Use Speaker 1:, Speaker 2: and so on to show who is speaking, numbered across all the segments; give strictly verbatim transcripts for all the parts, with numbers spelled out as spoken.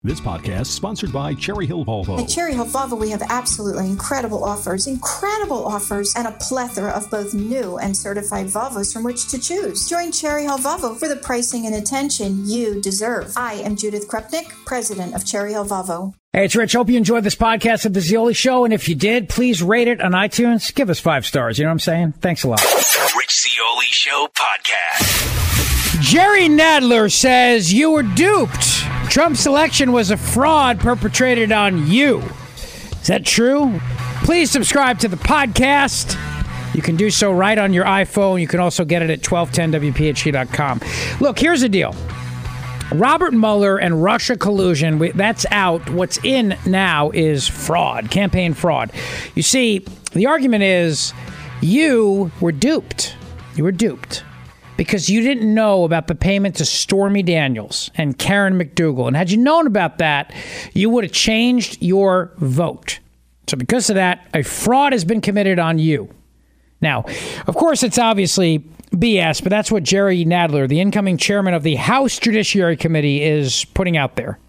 Speaker 1: This podcast is sponsored by Cherry Hill Volvo.
Speaker 2: At Cherry Hill Volvo, we have absolutely incredible offers, incredible offers, and a plethora of both new and certified Volvos from which to choose. Join Cherry Hill Volvo for the pricing and attention you deserve. I am Judith Krupnik, president of Cherry Hill Volvo.
Speaker 3: Hey, it's Rich. Hope you enjoyed this podcast of The Zeoli Show. And if you did, please rate it on iTunes. Give us five stars. You know what I'm saying? Thanks a lot.
Speaker 4: Rich Zeoli Show podcast.
Speaker 3: Jerry Nadler says you were duped. Trump's election was a fraud perpetrated on you. Is that true? Please subscribe to the podcast. You can do so right on your iPhone. You can also get it at twelve ten W P H T dot com. Look, here's the deal. Robert Mueller and Russia collusion, that's out. What's in now is fraud, campaign fraud. You see, the argument is you were duped. You were duped because you didn't know about the payment to Stormy Daniels and Karen McDougal. And had you known about that, you would have changed your vote. So because of that, a fraud has been committed on you. Now, of course, it's obviously B S, but that's what Jerry Nadler, the incoming chairman of the House Judiciary Committee, is putting out there.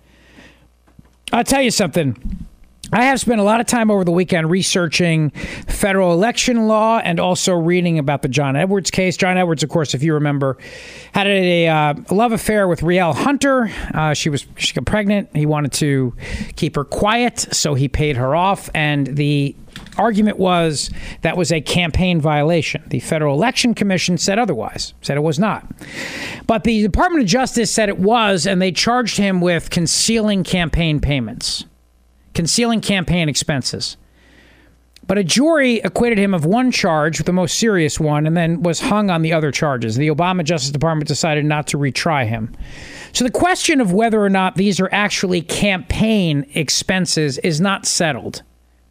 Speaker 3: I'll tell you something. I have spent a lot of time over the weekend researching federal election law and also reading about the John Edwards case. John Edwards, of course, if you remember, had a, uh, a love affair with Rielle Hunter. Uh, she was she got pregnant. He wanted to keep her quiet, so he paid her off. And the argument was that was a campaign violation. The Federal Election Commission said otherwise, said it was not. But the Department of Justice said it was, and they charged him with concealing campaign payments. Concealing campaign expenses. But a jury acquitted him of one charge, the most serious one, and then was hung on the other charges. The Obama Justice Department decided not to retry him. So the question of whether or not these are actually campaign expenses is not settled.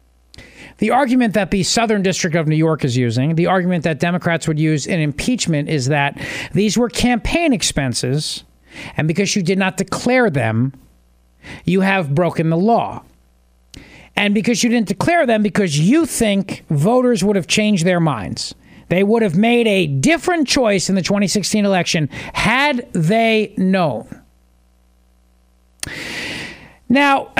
Speaker 3: The argument that the Southern District of New York is using, the argument that Democrats would use in impeachment, is that these were campaign expenses, and because you did not declare them, you have broken the law. And because you didn't declare them, because you think voters would have changed their minds. They would have made a different choice in the twenty sixteen election had they known. Now,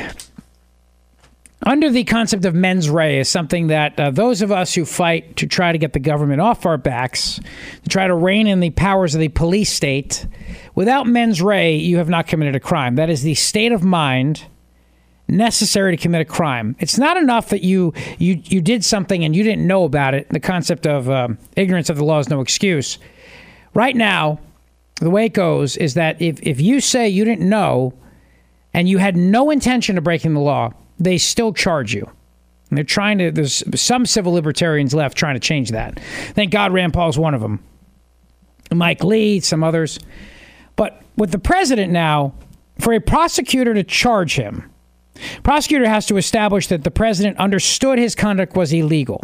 Speaker 3: under the concept of mens rea is something that uh, those of us who fight to try to get the government off our backs, to try to rein in the powers of the police state, without mens rea, you have not committed a crime. That is the state of mind necessary to commit a crime. It's not enough that you you you did something and you didn't know about it. The concept of um, ignorance of the law is no excuse. Right now, the way it goes is that if, if you say you didn't know and you had no intention of breaking the law, they still charge you. And they're trying to, there's some civil libertarians left trying to change that. Thank God Rand Paul's one of them. Mike Lee, some others. But with the president now, for a prosecutor to charge him, prosecutor has to establish that the president understood his conduct was illegal.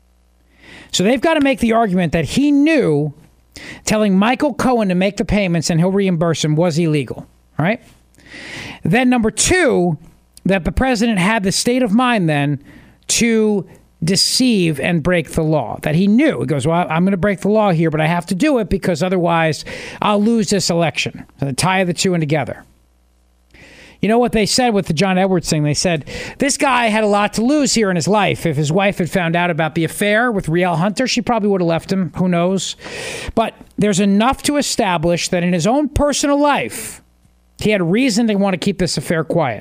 Speaker 3: So they've got to make the argument that he knew telling Michael Cohen to make the payments and he'll reimburse him was illegal. All right. Then number two, that the president had the state of mind then to deceive and break the law, that he knew. He goes, well, I'm going to break the law here, but I have to do it because otherwise I'll lose this election. So they tie the two in together. You know what they said with the John Edwards thing? They said, this guy had a lot to lose here in his life. If his wife had found out about the affair with Rielle Hunter, she probably would have left him. Who knows? But there's enough to establish that in his own personal life, he had reason to want to keep this affair quiet.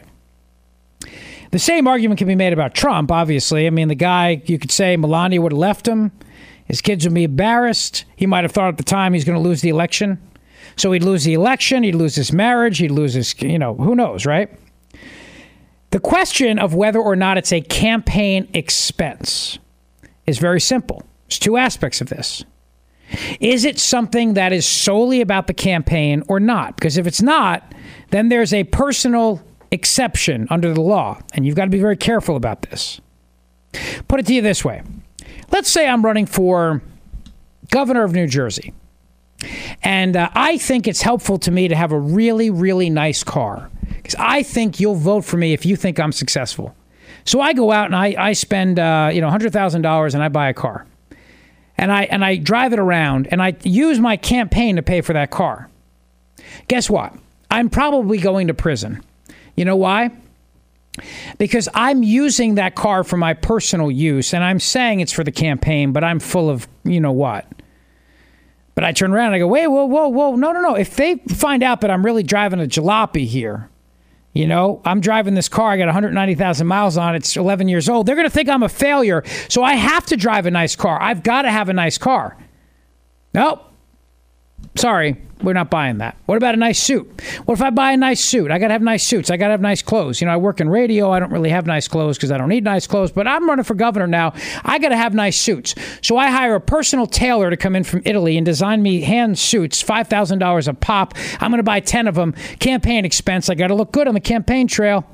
Speaker 3: The same argument can be made about Trump, obviously. I mean, the guy, you could say Melania would have left him. His kids would be embarrassed. He might have thought at the time he's going to lose the election. So he'd lose the election, he'd lose his marriage, he'd lose his, you know, who knows, right? The question of whether or not it's a campaign expense is very simple. There's two aspects of this. Is it something that is solely about the campaign or not? Because if it's not, then there's a personal exception under the law, and you've got to be very careful about this. Put it to you this way. Let's say I'm running for governor of New Jersey. And uh, I think it's helpful to me to have a really, really nice car. Because I think you'll vote for me if you think I'm successful. So I go out and I, I spend uh, you know one hundred thousand dollars and I buy a car. And I and I drive it around and I use my campaign to pay for that car. Guess what? I'm probably going to prison. You know why? Because I'm using that car for my personal use, and I'm saying it's for the campaign, but I'm full of, you know what? But I turn around and I go, wait, whoa, whoa, whoa, no, no, no. If they find out that I'm really driving a jalopy here, you know, I'm driving this car, I got one hundred ninety thousand miles on it, it's eleven years old, they're going to think I'm a failure, so I have to drive a nice car. I've got to have a nice car. Nope. Sorry, we're not buying that. What about a nice suit? What if I buy a nice suit? I got to have nice suits. I got to have nice clothes. You know, I work in radio. I don't really have nice clothes because I don't need nice clothes, but I'm running for governor now. I got to have nice suits. So I hire a personal tailor to come in from Italy and design me hand suits, five thousand dollars a pop. I'm going to buy ten of them. Campaign expense. I got to look good on the campaign trail.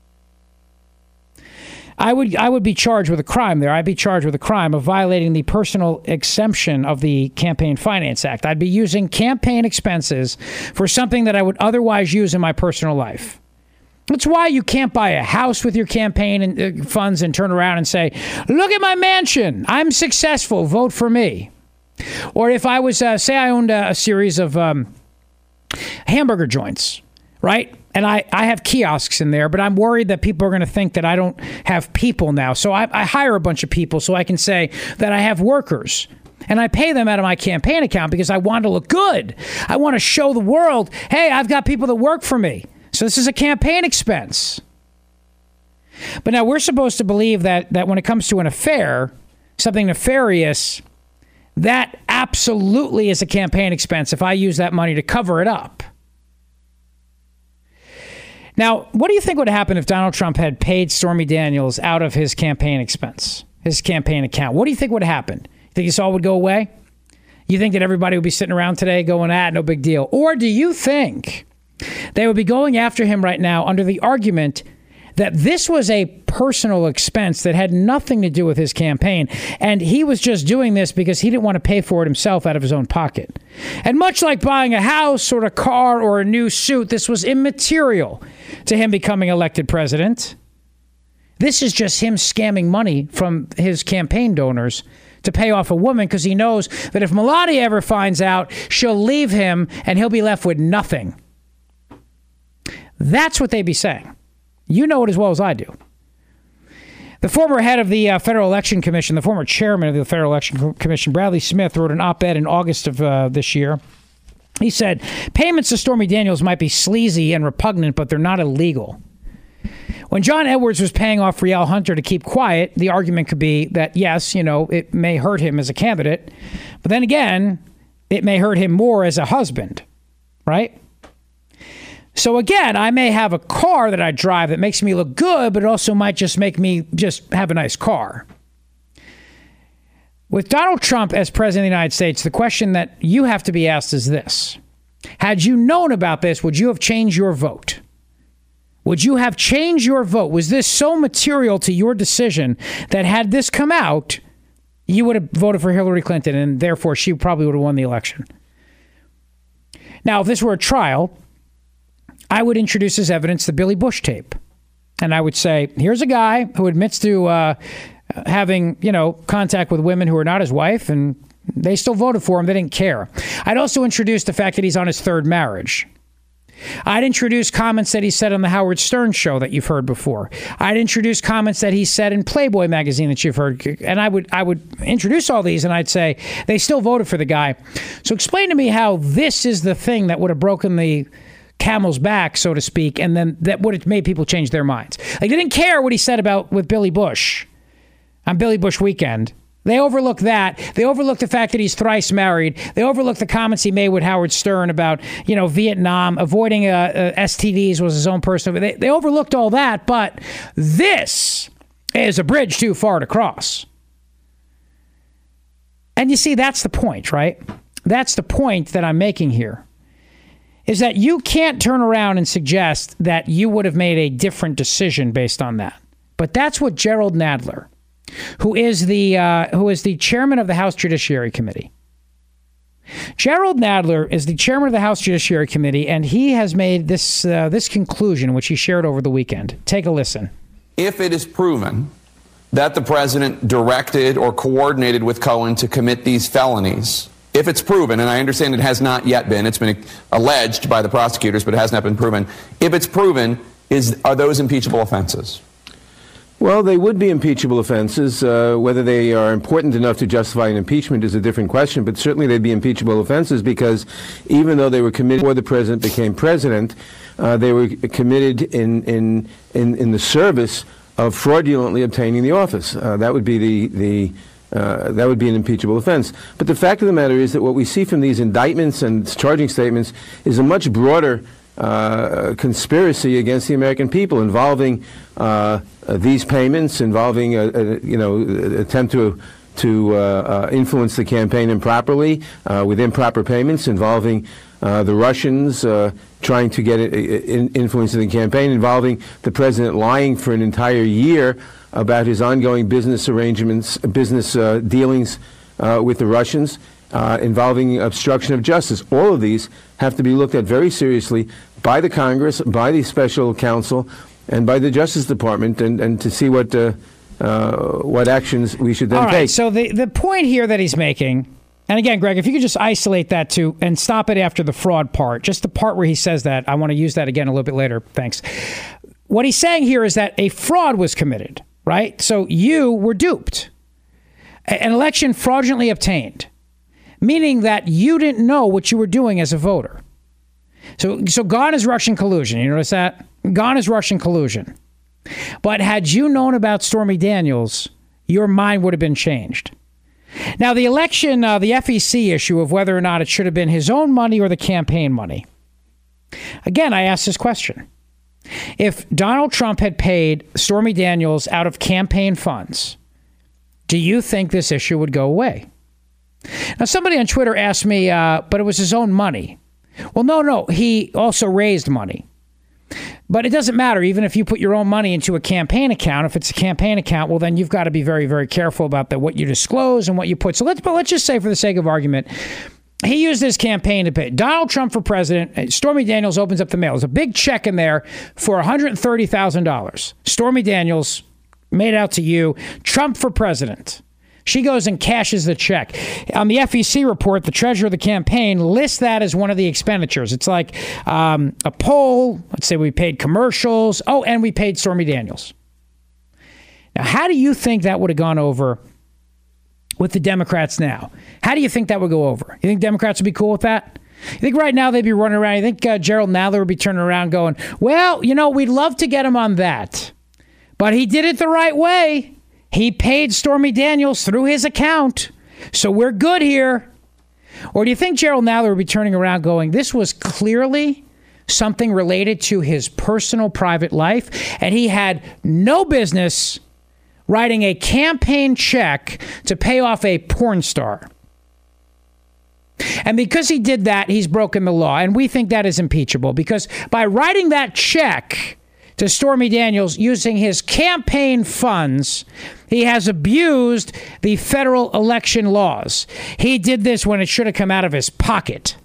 Speaker 3: I would I would be charged with a crime there. I'd be charged with a crime of violating the personal exemption of the Campaign Finance Act. I'd be using campaign expenses for something that I would otherwise use in my personal life. That's why you can't buy a house with your campaign and, uh, funds and turn around and say, look at my mansion. I'm successful. Vote for me. Or if I was, uh, say I owned a, a series of um, hamburger joints, right? And I, I have kiosks in there, but I'm worried that people are going to think that I don't have people now. So I, I hire a bunch of people so I can say that I have workers. And I pay them out of my campaign account because I want to look good. I want to show the world, hey, I've got people that work for me. So this is a campaign expense. But now we're supposed to believe that, that when it comes to an affair, something nefarious, that absolutely is a campaign expense if I use that money to cover it up. Now, what do you think would happen if Donald Trump had paid Stormy Daniels out of his campaign expense, his campaign account? What do you think would happen? You think this all would go away? You think that everybody would be sitting around today going, ah, no big deal? Or do you think they would be going after him right now under the argument that this was a personal expense that had nothing to do with his campaign, and he was just doing this because he didn't want to pay for it himself out of his own pocket? And much like buying a house or a car or a new suit, this was immaterial to him becoming elected president. This is just him scamming money from his campaign donors to pay off a woman because he knows that if Melania ever finds out, she'll leave him and he'll be left with nothing. That's what they'd be saying. You know it as well as I do. The former head of the uh, Federal Election Commission, the former chairman of the Federal Election Commission, Bradley Smith, wrote an op-ed in August of uh, this year. He said, payments to Stormy Daniels might be sleazy and repugnant, but they're not illegal. When John Edwards was paying off Riel Hunter to keep quiet, the argument could be that, yes, you know, it may hurt him as a candidate, but then again, it may hurt him more as a husband, right? So again, I may have a car that I drive that makes me look good, but it also might just make me just have a nice car. With Donald Trump as president of the United States, the question that you have to be asked is this. Had you known about this, would you have changed your vote? Would you have changed your vote? Was this so material to your decision that had this come out, you would have voted for Hillary Clinton and therefore she probably would have won the election? Now, if this were a trial, I would introduce as evidence the Billy Bush tape. And I would say, here's a guy who admits to uh, having, you know, contact with women who are not his wife, and they still voted for him. They didn't care. I'd also introduce the fact that he's on his third marriage. I'd introduce comments that he said on the Howard Stern show that you've heard before. I'd introduce comments that he said in Playboy magazine that you've heard. And I would I would introduce all these, and I'd say, they still voted for the guy. So explain to me how this is the thing that would have broken the camel's back, so to speak, and then that would have made people change their minds. Like, they didn't care what he said about with Billy Bush on Billy Bush weekend. They overlooked that. They overlooked the fact that he's thrice married. They overlooked the comments he made with Howard Stern about, you know, Vietnam, avoiding uh, uh, S T Ds was his own personal. They, they overlooked all that, but this is a bridge too far to cross. And you see, that's the point, right? That's the point that I'm making here. Is that you can't turn around and suggest that you would have made a different decision based on that. But that's what Gerald Nadler, who is the uh, who is the chairman of the House Judiciary Committee. Gerald Nadler is the chairman of the House Judiciary Committee, and he has made this uh, this conclusion, which he shared over the weekend. Take a listen.
Speaker 5: If it is proven that the president directed or coordinated with Cohen to commit these felonies, if it's proven, and I understand it has not yet been, it's been alleged by the prosecutors, but it has not been proven. If it's proven, Is, are those impeachable offenses?
Speaker 6: Well, they would be impeachable offenses. Uh, whether they are important enough to justify an impeachment is a different question, but certainly they'd be impeachable offenses because even though they were committed before the president became president, uh, they were committed in, in, in, in the service of fraudulently obtaining the office. Uh, that would be the, the uh, that would be an impeachable offense. But the fact of the matter is that what we see from these indictments and charging statements is a much broader Uh, conspiracy against the American people involving uh, uh, these payments, involving a, a you know attempt to to uh, uh, influence the campaign improperly uh, with improper payments, involving uh, the Russians uh, trying to get in, influence in the campaign, involving the president lying for an entire year about his ongoing business arrangements, business uh, dealings uh, with the Russians. Uh, involving obstruction of justice. All of these have to be looked at very seriously by the Congress, by the special counsel, and by the Justice Department, and, and to see what uh, uh, what actions we should then
Speaker 3: All right,
Speaker 6: take.
Speaker 3: So the, the point here that he's making, and again, Greg, if you could just isolate that too and stop it after the fraud part, just the part where he says that, I want to use that again a little bit later. Thanks. What he's saying here is that a fraud was committed, right? So you were duped. An election fraudulently obtained. Meaning that you didn't know what you were doing as a voter. So, so gone is Russian collusion. You notice that? Gone is Russian collusion. But had you known about Stormy Daniels, your mind would have been changed. Now, the election, uh, the F E C issue of whether or not it should have been his own money or the campaign money. Again, I ask this question. If Donald Trump had paid Stormy Daniels out of campaign funds, do you think this issue would go away? Now, somebody on Twitter asked me, uh, but it was his own money. Well, no, no. He also raised money. But it doesn't matter. Even if you put your own money into a campaign account, if it's a campaign account, well, then you've got to be very, very careful about the, what you disclose and what you put. So let's, but let's just say for the sake of argument, he used his campaign to pay Donald Trump for president. Stormy Daniels opens up the mail. There's a big check in there for one hundred thirty thousand dollars. Stormy Daniels made out to you, Trump for president. She goes and cashes the check. On the F E C report, the treasurer of the campaign lists that as one of the expenditures. It's like um, a poll. Let's say we paid commercials. Oh, and we paid Stormy Daniels. Now, how do you think that would have gone over with the Democrats now? How do you think that would go over? You think Democrats would be cool with that? You think right now they'd be running around? You think uh, Gerald Nadler would be turning around going, well, you know, we'd love to get him on that, but he did it the right way. He paid Stormy Daniels through his account, so we're good here. Or do you think Gerald Nadler would be turning around going, this was clearly something related to his personal private life, and he had no business writing a campaign check to pay off a porn star? And because he did that, he's broken the law, and we think that is impeachable, because by writing that check to Stormy Daniels using his campaign funds, he has abused the federal election laws. He did this when it should have come out of his pocket.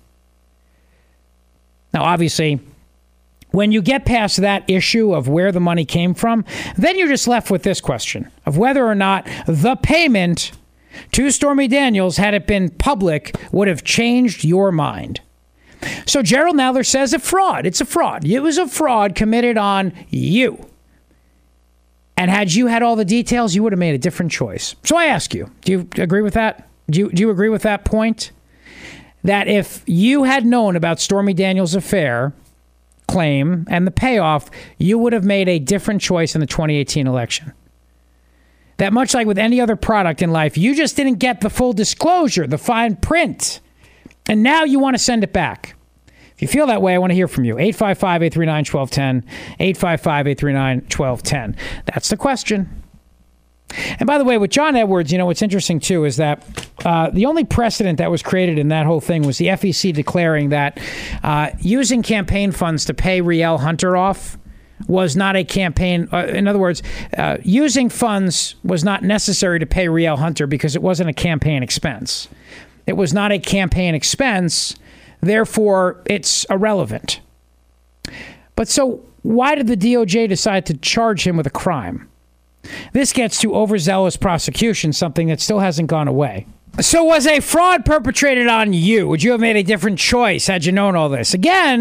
Speaker 3: Now, obviously, when you get past that issue of where the money came from, then you're just left with this question of whether or not the payment to Stormy Daniels, had it been public, would have changed your mind. So Gerald Nadler says a fraud. It's a fraud. It was a fraud committed on you. And had you had all the details, you would have made a different choice. So I ask you, do you agree with that? Do you, do you agree with that point? That if you had known about Stormy Daniels' affair claim and the payoff, you would have made a different choice in the twenty eighteen election. That much like with any other product in life, you just didn't get the full disclosure, the fine print. And now you want to send it back. If you feel that way, I want to hear from you. eight five five, eight three nine, one two one zero. eight five five, eight three nine, one two one zero. That's the question. And by the way, with John Edwards, you know, what's interesting, too, is that uh, the only precedent that was created in that whole thing was the F E C declaring that uh, using campaign funds to pay Riel Hunter off was not a campaign. Uh, in other words, uh, using funds was not necessary to pay Riel Hunter because it wasn't a campaign expense. It was not a campaign expense, therefore it's irrelevant. But so why did the D O J decide to charge him with a crime? This gets to overzealous prosecution, something that still hasn't gone away. So was a fraud perpetrated on you? Would you have made a different choice had you known all this? Again,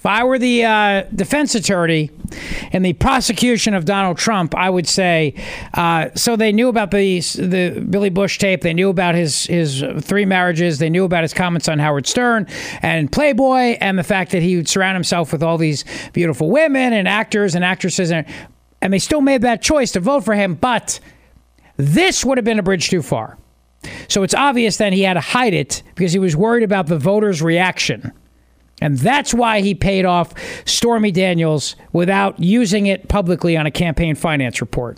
Speaker 3: If I were the uh, defense attorney in the prosecution of Donald Trump, I would say, uh, so they knew about the the Billy Bush tape. They knew about his, his three marriages. They knew about his comments on Howard Stern and Playboy and the fact that he would surround himself with all these beautiful women and actors and actresses. And, and they still made that choice to vote for him. But this would have been a bridge too far. So it's obvious that he had to hide it because he was worried about the voters' reaction. And that's why he paid off Stormy Daniels without using it publicly on a campaign finance report.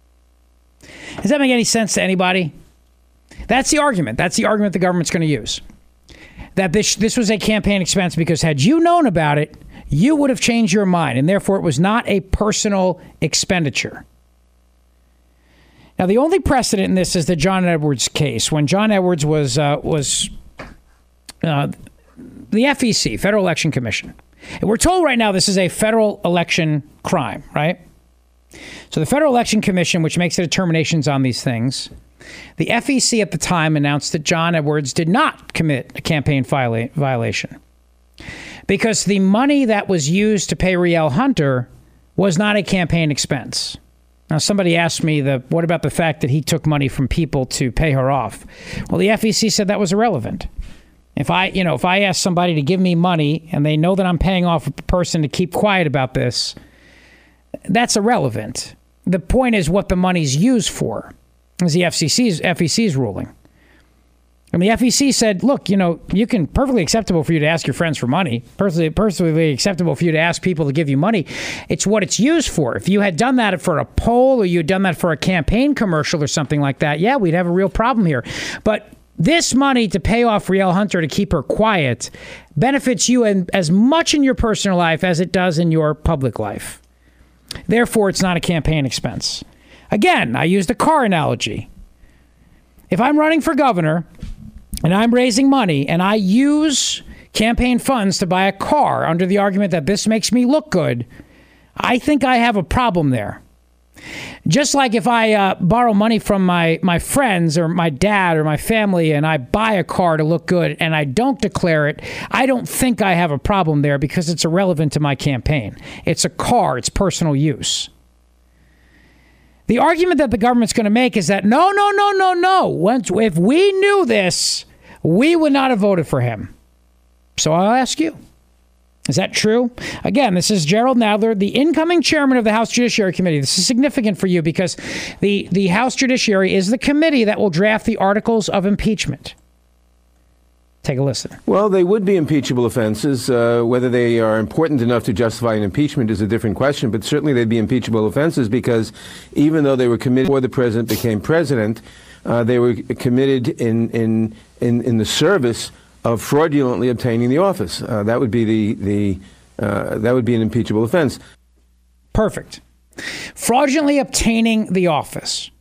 Speaker 3: Does that make any sense to anybody? That's the argument. That's the argument the government's going to use. That this, this was a campaign expense because had you known about it, you would have changed your mind. And therefore, it was not a personal expenditure. Now, the only precedent in this is the John Edwards case. When John Edwards was uh, was... Uh, the F E C, Federal Election Commission. And we're told right now this is a federal election crime, right? So the Federal Election Commission, which makes the determinations on these things, the F E C at the time announced that John Edwards did not commit a campaign viola- violation because the money that was used to pay Rielle Hunter was not a campaign expense. Now, somebody asked me, the what about the fact that he took money from people to pay her off? Well, the F E C said that was irrelevant. If I, you know, if I ask somebody to give me money and they know that I'm paying off a person to keep quiet about this, that's irrelevant. The point is what the money's used for, is the F C C's F E C's ruling. And the F E C said, look, you know, you can perfectly acceptable for you to ask your friends for money, perfectly, perfectly acceptable for you to ask people to give you money. It's what it's used for. If you had done that for a poll or you had done that for a campaign commercial or something like that, yeah, we'd have a real problem here. But this money to pay off Rielle Hunter to keep her quiet benefits you in, as much in your personal life as it does in your public life. Therefore, it's not a campaign expense. Again, I used a car analogy. If I'm running for governor and I'm raising money and I use campaign funds to buy a car under the argument that this makes me look good, I think I have a problem there. Just like if I uh, borrow money from my, my friends or my dad or my family and I buy a car to look good and I don't declare it, I don't think I have a problem there because it's irrelevant to my campaign. It's a car. It's personal use. The argument that the government's going to make is that, no, no, no, no, no. Once, if we knew this, we would not have voted for him. So I'll ask you. Is that true? Again, this is Gerald Nadler, the incoming chairman of the House Judiciary Committee. This is significant for you because the, the House Judiciary is the committee that will draft the articles of impeachment. Take a listen.
Speaker 6: Well, they would be impeachable offenses. Uh, whether they are important enough to justify an impeachment is a different question, but certainly they'd be impeachable offenses because even though they were committed before the president became president, uh, they were committed in, in, in, in the service of fraudulently obtaining the office. Uh, that would be the the uh, that would be an impeachable offense.
Speaker 3: Perfect. Fraudulently obtaining the office.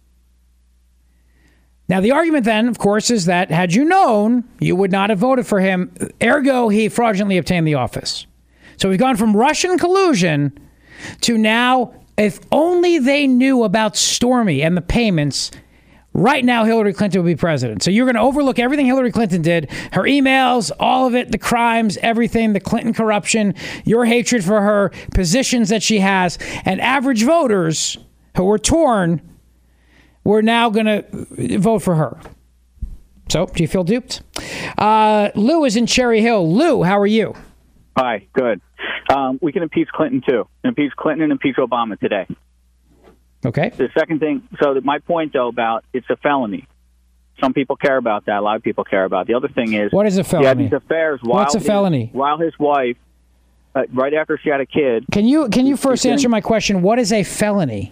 Speaker 3: Now, the argument then, of course, is that had you known, you would not have voted for him. Ergo, he fraudulently obtained the office. So we've gone from Russian collusion to now, if only they knew about Stormy and the payments, right now, Hillary Clinton would be president. So you're going to overlook everything Hillary Clinton did, her emails, all of it, the crimes, everything, the Clinton corruption, your hatred for her, positions that she has, and average voters who were torn were now going to vote for her. So do you feel duped? Uh, Lou is in Cherry Hill. Lou, how are you?
Speaker 7: Hi, good. Um, we can impeach Clinton, too. Impeach Clinton and impeach Obama today.
Speaker 3: Okay.
Speaker 7: The second thing, so that my point, though, about it's a felony. Some people care about that. A lot of people care about it. The other thing is...
Speaker 3: What is a felony?
Speaker 7: He had these affairs while
Speaker 3: What's a felony?
Speaker 7: His, while his wife, uh, right after she had a kid...
Speaker 3: Can you can you first answer my question? What is a felony?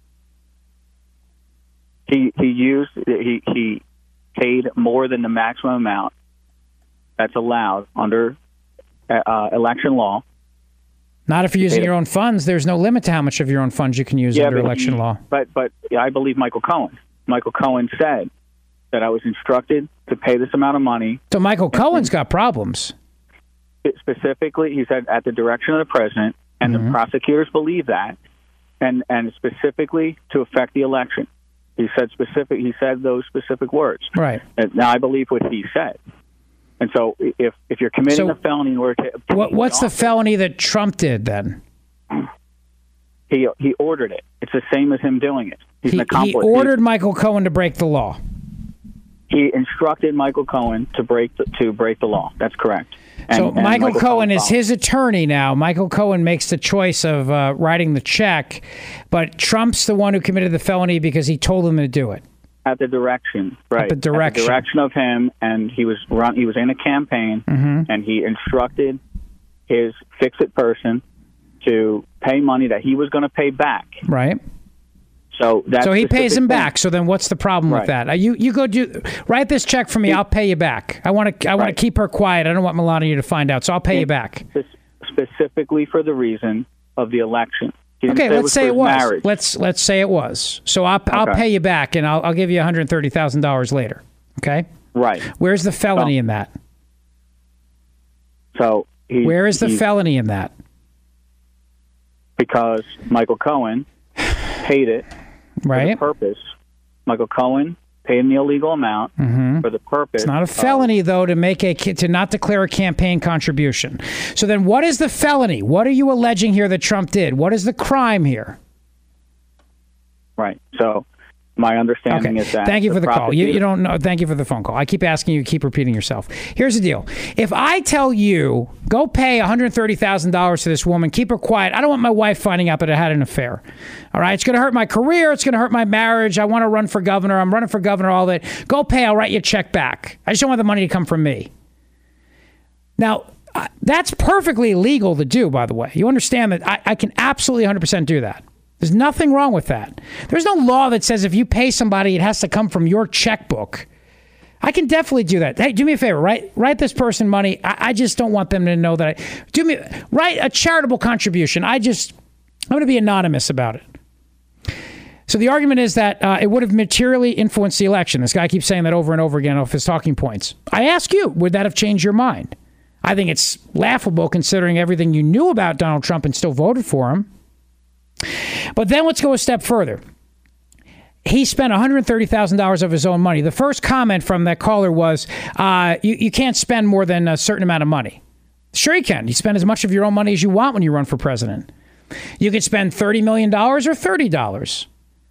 Speaker 7: He he used... He, he paid more than the maximum amount that's allowed under uh, election law.
Speaker 3: Not if you're using your own funds. There's no limit to how much of your own funds you can use
Speaker 7: yeah,
Speaker 3: under
Speaker 7: but
Speaker 3: election
Speaker 7: he,
Speaker 3: law.
Speaker 7: But but I believe Michael Cohen. Michael Cohen said that I was instructed to pay this amount of money.
Speaker 3: So Michael Cohen's got problems.
Speaker 7: Specifically, he said at the direction of the president, and mm-hmm. the prosecutors believe that, and and specifically to affect the election. He said specific. He said those specific words.
Speaker 3: Right.
Speaker 7: And now I believe what he said. And so if if you're committing
Speaker 3: So
Speaker 7: a felony in order to obtain
Speaker 3: What, what's the
Speaker 7: office,
Speaker 3: felony that Trump did then?
Speaker 7: he he ordered it. It's the same as him doing it. He's
Speaker 3: He,
Speaker 7: an accomplice.
Speaker 3: he ordered Michael Cohen to break the law.
Speaker 7: He instructed Michael Cohen to break the, to break the law. That's correct. And,
Speaker 3: So
Speaker 7: and
Speaker 3: Michael, Cohen is
Speaker 7: followed.
Speaker 3: his attorney now. Michael Cohen makes the choice of uh, writing the check, but Trump's the one who committed the felony because he told him to do it.
Speaker 7: At the direction, right?
Speaker 3: the direction.
Speaker 7: At the direction of him, and he was run. He was in a campaign,
Speaker 3: Mm-hmm.
Speaker 7: and he instructed his fix-it person to pay money that he was going to pay back.
Speaker 3: Right.
Speaker 7: So that's
Speaker 3: So he pays him
Speaker 7: specific thing.
Speaker 3: back. So then, what's the problem with
Speaker 7: Right.
Speaker 3: that? Uh, you you go do write this check for me. I'll pay you back. I want to I want
Speaker 7: Right.
Speaker 3: to keep her quiet. I don't want Melania to find out. So I'll pay you back.
Speaker 7: Spe- specifically for the reason of the election. He didn't
Speaker 3: Okay,
Speaker 7: say
Speaker 3: let's
Speaker 7: was
Speaker 3: say
Speaker 7: for
Speaker 3: it
Speaker 7: his
Speaker 3: was.
Speaker 7: marriage.
Speaker 3: Let's let's say it was. So I'll I'll
Speaker 7: Okay.
Speaker 3: pay you back, and I'll I'll give you one hundred thirty thousand dollars later. Okay.
Speaker 7: Right.
Speaker 3: Where's the felony
Speaker 7: Oh.
Speaker 3: in that?
Speaker 7: So he,
Speaker 3: Where is the
Speaker 7: he,
Speaker 3: felony in that?
Speaker 7: Because Michael Cohen paid it for
Speaker 3: Right.
Speaker 7: the purpose. Michael Cohen paid an illegal amount for the purpose.
Speaker 3: It's not a
Speaker 7: of-
Speaker 3: felony, though, to make a to not declare a campaign contribution. So then, what is the felony? What are you alleging here that Trump did? What is the crime here?
Speaker 7: Right. So my understanding
Speaker 3: Okay.
Speaker 7: is that
Speaker 3: Thank you for the call. You,
Speaker 7: prosecutor-
Speaker 3: you don't know. Thank you for the phone call. I keep asking you, keep repeating yourself. Here's the deal. If I tell you, go pay one hundred thirty thousand dollars to this woman, keep her quiet. I don't want my wife finding out that I had an affair. All right. It's going to hurt my career. It's going to hurt my marriage. I want to run for governor. I'm running for governor, all that. Go pay. I'll write you a check back. I just don't want the money to come from me. Now, uh, that's perfectly legal to do, by the way. You understand that I, I can absolutely one hundred percent do that. There's nothing wrong with that. There's no law that says if you pay somebody, it has to come from your checkbook. I can definitely do that. Hey, do me a favor, write write this person money. I, I just don't want them to know that I do me write a charitable contribution. I just I'm going to be anonymous about it. So the argument is that uh, it would have materially influenced the election. This guy keeps saying that over and over again off his talking points. I ask you, would that have changed your mind? I think it's laughable considering everything you knew about Donald Trump and still voted for him. But then let's go a step further. He spent one hundred thirty thousand dollars of his own money. The first comment from that caller was, uh, you, you can't spend more than a certain amount of money. Sure you can. You spend as much of your own money as you want when you run for president. You could spend thirty million dollars or thirty dollars.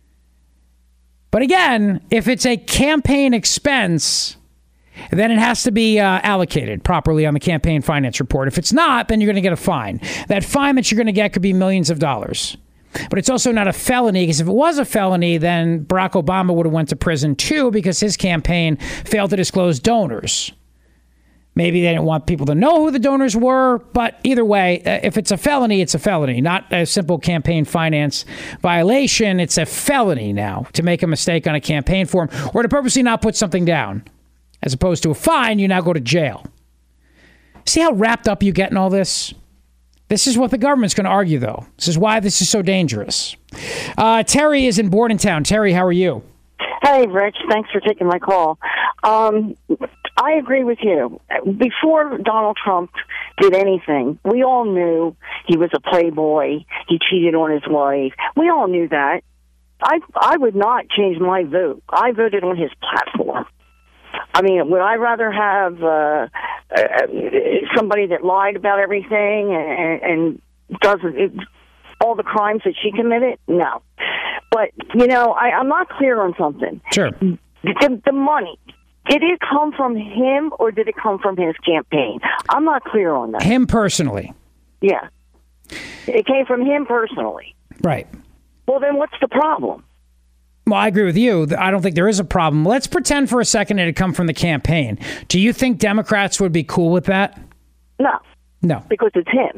Speaker 3: But again, if it's a campaign expense, then it has to be uh, allocated properly on the campaign finance report. If it's not, then you're going to get a fine. That fine that you're going to get could be millions of dollars. But it's also not a felony, because if it was a felony, then Barack Obama would have went to prison too, because his campaign failed to disclose donors. Maybe they didn't want people to know who the donors were, but either way, uh, if it's a felony, it's a felony, not a simple campaign finance violation. It's a felony now to make a mistake on a campaign form or to purposely not put something down. As opposed to a fine, you now go to jail. See how wrapped up you get in all this? This is what the government's going to argue, though. This is why this is so dangerous. Uh, Terry is in Bordentown. Terry, how are you?
Speaker 8: Hey, Rich. Thanks for taking my call. Um, I agree with you. Before Donald Trump did anything, we all knew he was a playboy. He cheated on his wife. We all knew that. I I would not change my vote. I voted on his platform. I mean, would I rather have uh, uh, somebody that lied about everything and, and does it, all the crimes that she committed? No. But, you know, I, I'm not clear on something.
Speaker 3: Sure.
Speaker 8: The, the money, did it come from him or did it come from his campaign? I'm not clear on that.
Speaker 3: Him personally.
Speaker 8: Yeah. It came from him personally.
Speaker 3: Right.
Speaker 8: Well, then what's the problem?
Speaker 3: Well, I agree with you. I don't think there is a problem. Let's pretend for a second it had come from the campaign. Do you think Democrats would be cool with that?
Speaker 8: No.
Speaker 3: No.
Speaker 8: Because it's him.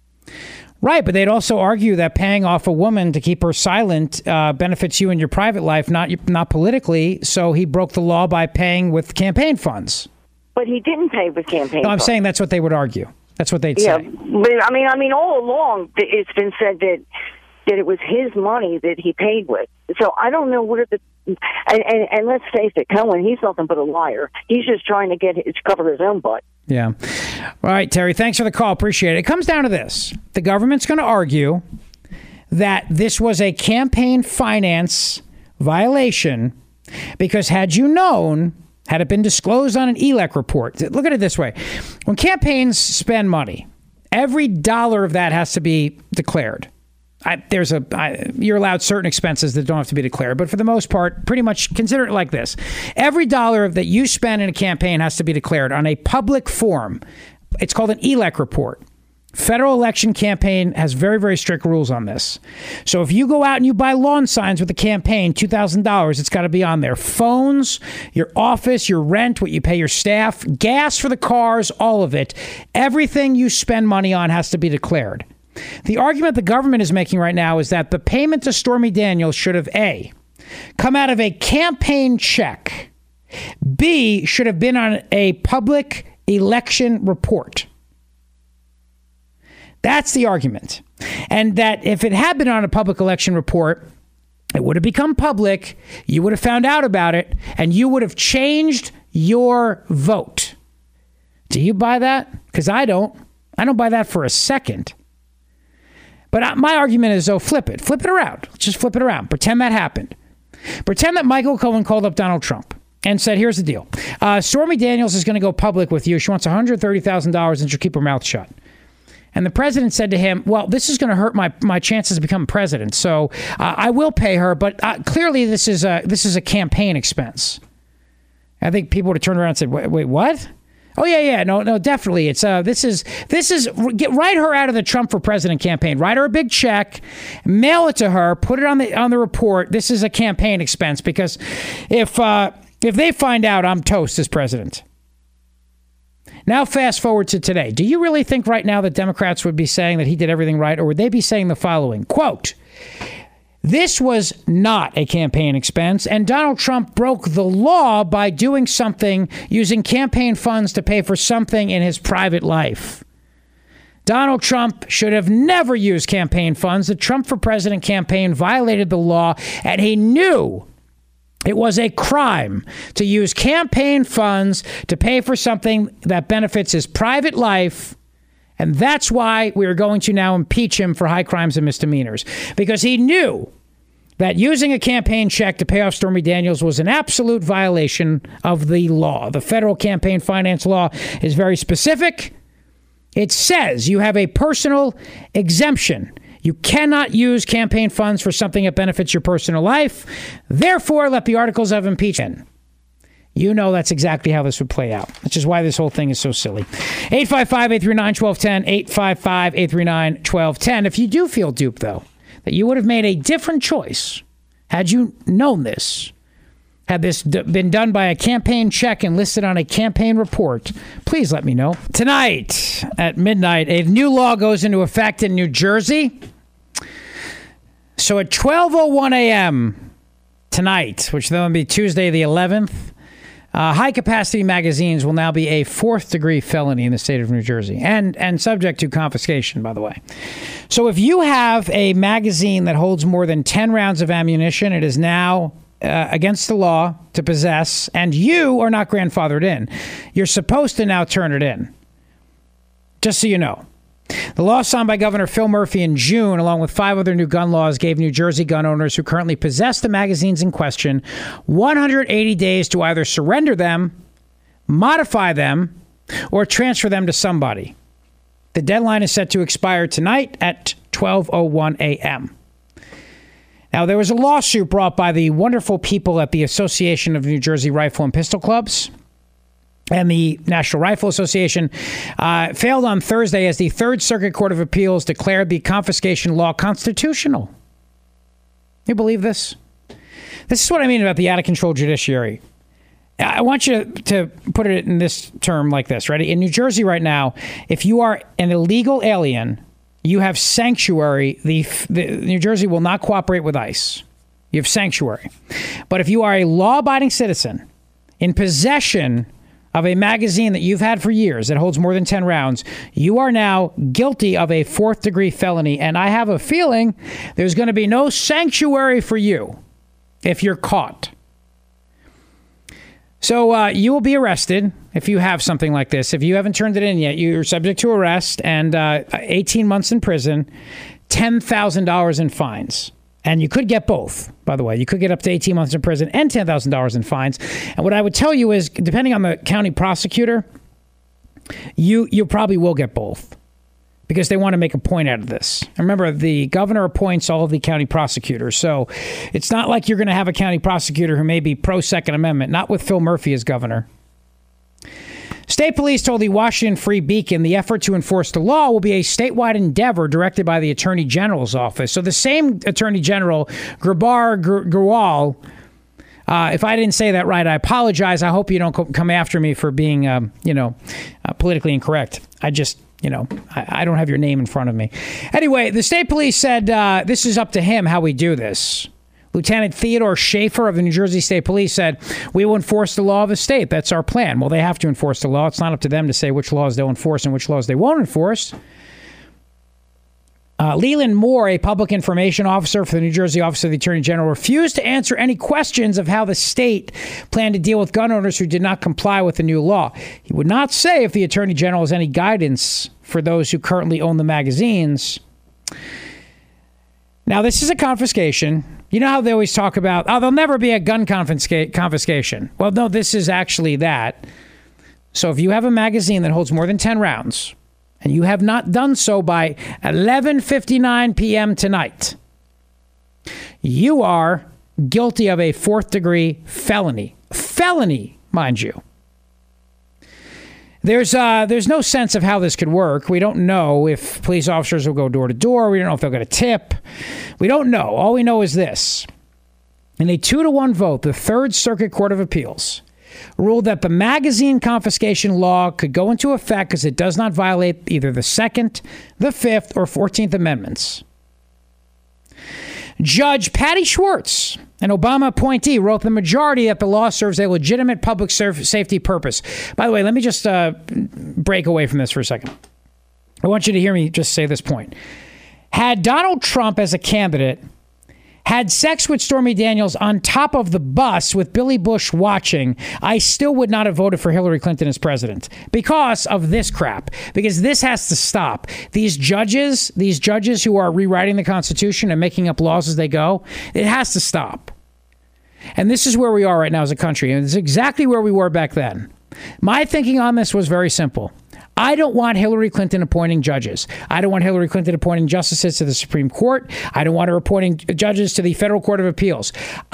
Speaker 3: Right, but they'd also argue that paying off a woman to keep her silent uh, benefits you in your private life, not not politically. So he broke the law by paying with campaign funds.
Speaker 8: But he didn't pay with campaign
Speaker 3: No, I'm
Speaker 8: funds.
Speaker 3: saying that's what they would argue. That's what they'd
Speaker 8: Yeah,
Speaker 3: say.
Speaker 8: but I mean, I mean, all along it's been said that that it was his money that he paid with. So I don't know where the and, and, and let's face it, Cohen, he's nothing but a liar. He's just trying to get his, cover his own butt.
Speaker 3: Yeah. All right, Terry, thanks for the call. Appreciate it. It comes down to this. The government's going to argue that this was a campaign finance violation because had you known had it been disclosed on an E L E C report. Look at it this way. When campaigns spend money, every dollar of that has to be declared. I, there's a I, you're allowed certain expenses that don't have to be declared, but for the most part, pretty much consider it like this. Every dollar that you spend in a campaign has to be declared on a public form. It's called an E L E C report. Federal election campaign has very, very strict rules on this. So if you go out and you buy lawn signs with the campaign, two thousand dollars, it's got to be on there. Phones, your office, your rent, what you pay your staff, gas for the cars, all of it. Everything you spend money on has to be declared. The argument the government is making right now is that the payment to Stormy Daniels should have A, come out of a campaign check, B, should have been on a public election report. That's the argument. And that if it had been on a public election report, it would have become public, you would have found out about it, and you would have changed your vote. Do you buy that? Because I don't. I don't buy that for a second. But my argument is, oh, flip it. Flip it around. Just flip it around. Pretend that happened. Pretend that Michael Cohen called up Donald Trump and said, here's the deal. Uh, Stormy Daniels is going to go public with you. She wants one hundred thirty thousand dollars and she'll keep her mouth shut. And the president said to him, well, this is going to hurt my, my chances to become president. So uh, I will pay her, but uh, clearly this is a this is a campaign expense. I think people would have turned around and said, wait, wait what? Oh, yeah, yeah. No, no, definitely. It's uh, this is this is get write her out of the Trump for president campaign. Write her a big check, mail it to her, put it on the on the report. This is a campaign expense because if uh, if they find out, I'm toast as president. Now, fast forward to today. Do you really think right now that Democrats would be saying that he did everything right, or would they be saying the following, quote, this was not a campaign expense, and Donald Trump broke the law by doing something, using campaign funds to pay for something in his private life. Donald Trump should have never used campaign funds. The Trump for President campaign violated the law, and he knew it was a crime to use campaign funds to pay for something that benefits his private life. And that's why we are going to now impeach him for high crimes and misdemeanors, because he knew that using a campaign check to pay off Stormy Daniels was an absolute violation of the law. The federal campaign finance law is very specific. It says you have a personal exemption. You cannot use campaign funds for something that benefits your personal life. Therefore, let the articles of impeachment. You know that's exactly how this would play out, which is why this whole thing is so silly. eight five five, eight three nine, one two one zero, eight five five, eight three nine, one two one zero. If you do feel duped, though, that you would have made a different choice had you known this, had this d- been done by a campaign check and listed on a campaign report, please let me know. Tonight at midnight, a new law goes into effect in New Jersey. So at twelve oh one a.m. tonight, which then will be Tuesday the eleventh, uh, high-capacity magazines will now be a fourth-degree felony in the state of New Jersey, and and subject to confiscation, by the way. So if you have a magazine that holds more than ten rounds of ammunition, it is now uh, against the law to possess, and you are not grandfathered in. You're supposed to now turn it in, just so you know. The law signed by Governor Phil Murphy in June, along with five other new gun laws, gave New Jersey gun owners who currently possess the magazines in question one hundred eighty days to either surrender them, modify them, or transfer them to somebody. The deadline is set to expire tonight at twelve oh one a.m. Now, there was a lawsuit brought by the wonderful people at the Association of New Jersey Rifle and Pistol Clubs and the National Rifle Association. Uh, failed on Thursday as the Third Circuit Court of Appeals declared the confiscation law constitutional. You believe this? This is what I mean about the out-of-control judiciary. I want you to put it in this term like this, ready? In New Jersey right now, if you are an illegal alien, you have sanctuary. The, the New Jersey will not cooperate with ICE. You have sanctuary. But if you are a law-abiding citizen in possession of a magazine that you've had for years that holds more than ten rounds, you are now guilty of a fourth-degree felony. And I have a feeling there's going to be no sanctuary for you if you're caught. So uh, you will be arrested if you have something like this. If you haven't turned it in yet, you're subject to arrest and uh, eighteen months in prison, ten thousand dollars in fines. And you could get both, by the way. You could get up to eighteen months in prison and ten thousand dollars in fines. And what I would tell you is, depending on the county prosecutor, you you probably will get both because they want to make a point out of this. And remember, the governor appoints all of the county prosecutors. So it's not like you're going to have a county prosecutor who may be pro-Second Amendment, not with Phil Murphy as governor. State police told the Washington Free Beacon the effort to enforce the law will be a statewide endeavor directed by the Attorney General's office. So the same Attorney General, Grabar Grewal, uh, if I didn't say that right, I apologize. I hope you don't co- come after me for being, um, you know, uh, politically incorrect. I just, you know, I, I don't have your name in front of me. Anyway, the state police said uh, this is up to him how we do this. Lieutenant Theodore Schaefer of the New Jersey State Police said, we will enforce the law of the state. That's our plan. Well, they have to enforce the law. It's not up to them to say which laws they'll enforce and which laws they won't enforce. Uh, Leland Moore, a public information officer for the New Jersey Office of the Attorney General, refused to answer any questions of how the state planned to deal with gun owners who did not comply with the new law. He would not say if the Attorney General has any guidance for those who currently own the magazines. Now, this is a confiscation. You know how they always talk about, oh, there'll never be a gun confisca- confiscation. Well, no, this is actually that. So if you have a magazine that holds more than ten rounds, and you have not done so by eleven fifty-nine p.m. tonight, you are guilty of a fourth degree felony. Felony, mind you. There's uh, there's no sense of how this could work. We don't know if police officers will go door to door. We don't know if they'll get a tip. We don't know. All we know is this. In a two to one vote, the Third Circuit Court of Appeals ruled that the magazine confiscation law could go into effect because it does not violate either the Second, the Fifth, or Fourteenth Amendments. Judge Patty Schwartz, an Obama appointee, wrote the majority that the law serves a legitimate public safety purpose. By the way, let me just uh, break away from this for a second. I want you to hear me just say this point. Had Donald Trump as a candidate had sex with Stormy Daniels on top of the bus with Billy Bush watching, I still would not have voted for Hillary Clinton as president because of this crap. Because this has to stop. These judges, these judges who are rewriting the Constitution and making up laws as they go, it has to stop. And this is where we are right now as a country. And it's exactly where we were back then. My thinking on this was very simple. I don't want Hillary Clinton appointing judges. I don't want Hillary Clinton appointing justices to the Supreme Court. I don't want her appointing judges to the Federal Court of Appeals.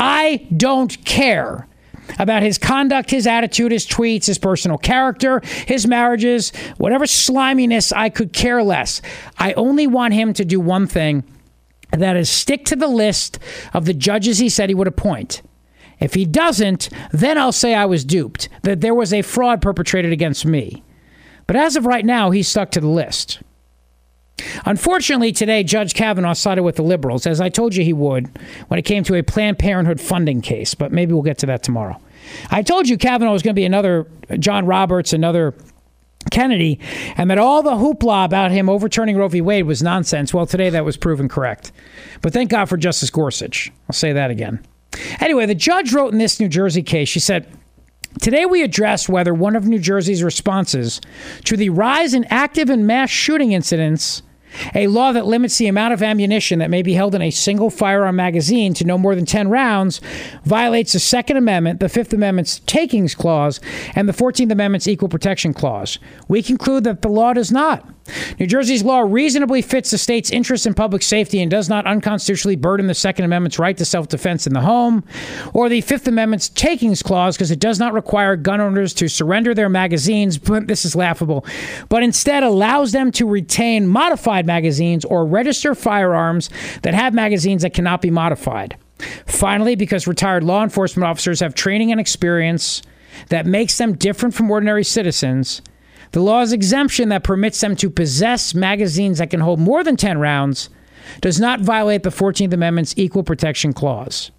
Speaker 3: I don't care about his conduct, his attitude, his tweets, his personal character, his marriages, whatever sliminess. I could care less. I only want him to do one thing, and that is stick to the list of the judges he said he would appoint. If he doesn't, then I'll say I was duped, that there was a fraud perpetrated against me. But as of right now, he's stuck to the list. Unfortunately, today, Judge Kavanaugh sided with the liberals, as I told you he would when it came to a Planned Parenthood funding case. But maybe we'll get to that tomorrow. I told you Kavanaugh was going to be another John Roberts, another Kennedy, and that all the hoopla about him overturning Roe v. Wade was nonsense. Well, today that was proven correct. But thank God for Justice Gorsuch. I'll say that again. Anyway, the judge wrote in this New Jersey case, she said, today we address whether one of New Jersey's responses to the rise in active and mass shooting incidents, a law that limits the amount of ammunition that may be held in a single firearm magazine to no more than ten rounds, violates the Second Amendment, the Fifth Amendment's Takings Clause, and the Fourteenth Amendment's Equal Protection Clause. We conclude that the law does not. New Jersey's law reasonably fits the state's interest in public safety and does not unconstitutionally burden the Second Amendment's right to self-defense in the home, or the Fifth Amendment's Takings Clause, because it does not require gun owners to surrender their magazines, but this is laughable, but instead allows them to retain modified magazines or register firearms that have magazines that cannot be modified. Finally, because retired law enforcement officers have training and experience that makes them different from ordinary citizens, the law's exemption that permits them to possess magazines that can hold more than ten rounds does not violate the Fourteenth Amendment's Equal Protection Clause.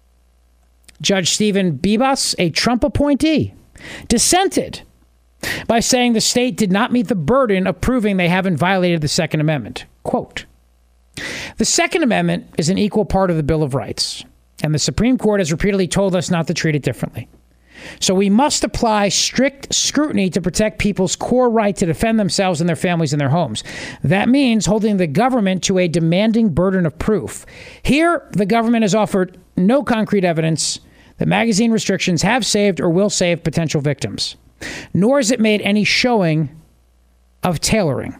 Speaker 3: Judge Stephen Bibas, a Trump appointee, dissented by saying the state did not meet the burden of proving they haven't violated the Second Amendment. Quote, the Second Amendment is an equal part of the Bill of Rights, and the Supreme Court has repeatedly told us not to treat it differently. So we must apply strict scrutiny to protect people's core right to defend themselves and their families and their homes. That means holding the government to a demanding burden of proof. Here, the government has offered no concrete evidence that magazine restrictions have saved or will save potential victims, nor has it made any showing of tailoring.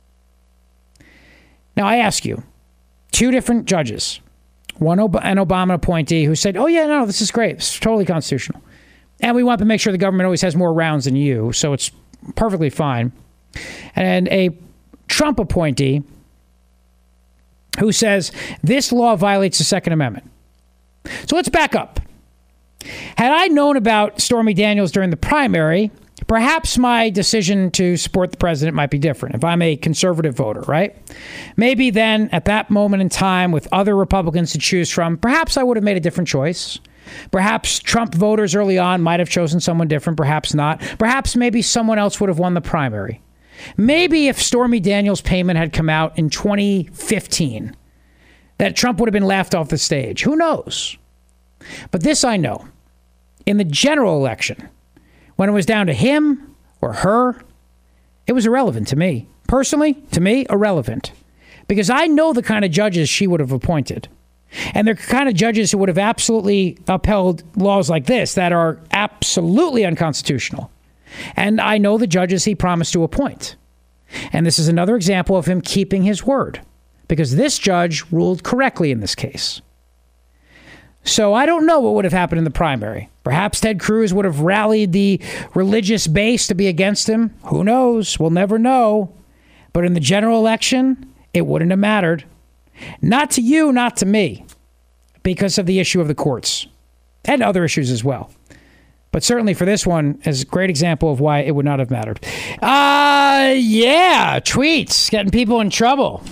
Speaker 3: Now, I ask you, two different judges, one Ob- an Obama appointee who said, oh, yeah, no, this is great. It's totally constitutional. And we want to make sure the government always has more rounds than you, so it's perfectly fine. And a Trump appointee who says this law violates the Second Amendment. So let's back up. Had I known about Stormy Daniels during the primary, perhaps my decision to support the president might be different if I'm a conservative voter, right? Maybe then, at that moment in time, with other Republicans to choose from, perhaps I would have made a different choice. Perhaps Trump voters early on might have chosen someone different, perhaps not. Perhaps maybe someone else would have won the primary. Maybe if Stormy Daniels' payment had come out in twenty fifteen, that Trump would have been laughed off the stage. Who knows? But this I know. In the general election, when it was down to him or her, it was irrelevant to me. Personally, to me, irrelevant. Because I know the kind of judges she would have appointed. And they're the kind of judges who would have absolutely upheld laws like this that are absolutely unconstitutional. And I know the judges he promised to appoint. And this is another example of him keeping his word. Because this judge ruled correctly in this case. So I don't know what would have happened in the primary. Perhaps Ted Cruz would have rallied the religious base to be against him. Who knows? We'll never know. But in the general election, it wouldn't have mattered. Not to you, not to me, because of the issue of the courts and other issues as well. But certainly for this one is a great example of why it would not have mattered. Uh, yeah, tweets getting people in trouble.